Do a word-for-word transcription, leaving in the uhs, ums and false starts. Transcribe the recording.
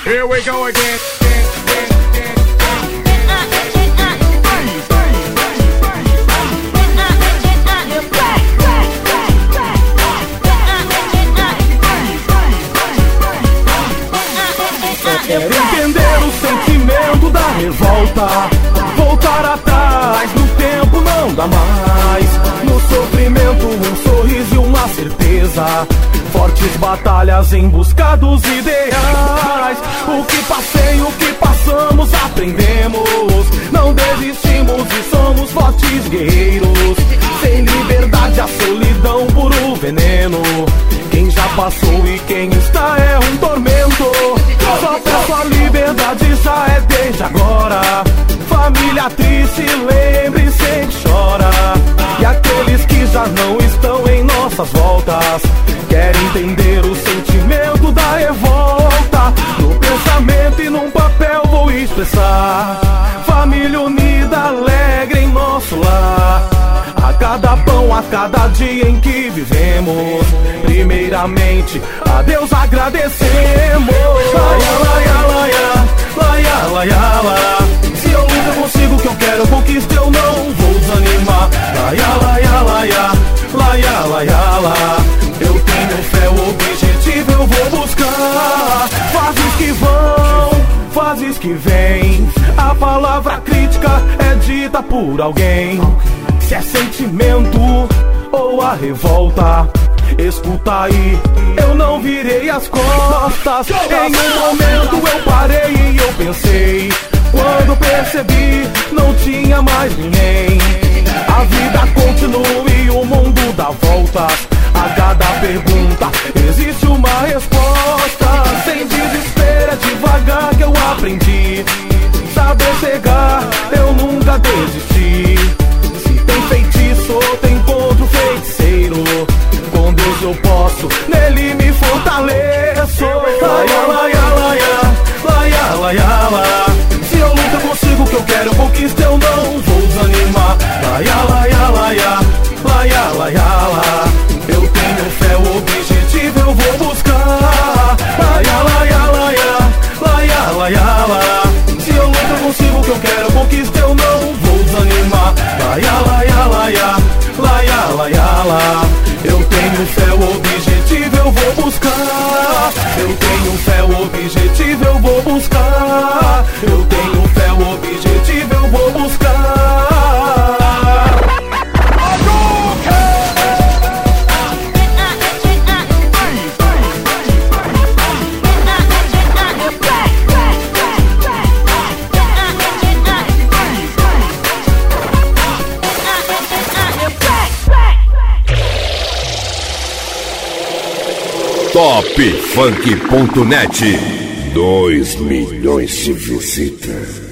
Here we go again. Quero entender o sentimento da revolta, voltar atrás no tempo não dá mais. No sofrimento um sorriso e uma certeza, fortes batalhas em busca dos ideais. O que passei, o que passamos, aprendemos. Não desistimos e somos fortes guerreiros. Sem liberdade a solidão, puro veneno. Quem já passou e quem está é um tormento. Só peço a liberdade, já é desde agora. Família triste, lembre, sempre chora. E aqueles que já não estão em nossas voltas querem entender o sentimento da revolta. No pensamento e num papel vou expressar. Família unida, alegre em nosso lar. A cada pão, a cada dia em que vivemos, primeiramente a Deus agradecemos. Laia, laia, laia, laia, laia, laia. Se eu luto eu consigo o que eu quero, eu conquisto, eu não vou desanimar. Laia, laia, laia, laia, laia, laia. Eu tenho fé, o objetivo eu vou buscar. Fases que vão, fases que vêm. A palavra crítica é dita por alguém. Se é sentimento ou a revolta, escuta aí, eu não virei as costas. Em um momento eu parei e eu pensei. Quando percebi, não tinha mais ninguém. A vida continua e o mundo dá voltas. A cada pergunta existe uma resposta. Sem desespero, é devagar que eu aprendi. Saber chegar, eu nunca desisti. Tem feitiço, tem contra o feiticeiro. Com Deus eu posso, nele me fortaleço. Laia, laia, laia, laia, laia, laia. Se eu luto eu consigo o que eu quero, eu conquisto, eu não vou desanimar. Laia, laia, laia, laia, laia, laia. Eu tenho fé, o objetivo eu vou buscar. Laia, laia, laia, laia, laia, laia. Se eu luto eu consigo o que eu quero, eu conquisto, eu não vou desanimar. Laia, laia, laia, laia, laia, laia. Eu tenho fé, o objetivo eu vou buscar. Eu tenho fé, o objetivo eu vou buscar. Eu tenho fé, o objetivo eu vou buscar. top funk ponto net. Dois milhões de visitas.